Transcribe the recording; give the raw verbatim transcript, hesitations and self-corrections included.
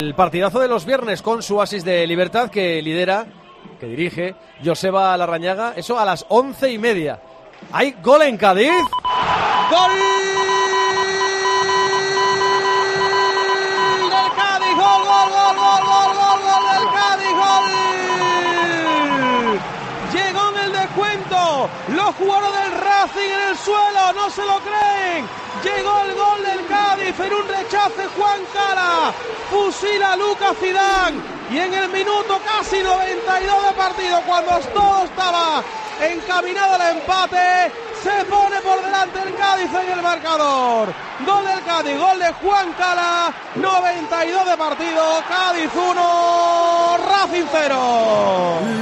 El partidazo de los viernes con su Oasis de Libertad que lidera, que dirige Joseba Larrañaga. Eso a las once y media. ¿Hay gol en Cádiz? ¡Gol del Cádiz! ¡Gol, gol, gol, gol, gol, gol, gol del Cádiz! ¡Gol! Llegó en el descuento. Los jugadores del Racing en el suelo, no se lo creen. Llegó el gol del Cádiz en un rechace. Juan Cala fusila a Lucas Zidane y en el minuto casi noventa y dos de partido, cuando todo estaba encaminado al empate, se pone por delante el Cádiz en el marcador. Gol del Cádiz, gol de Juan Cala, noventa y dos de partido, Cádiz uno, Racing cero.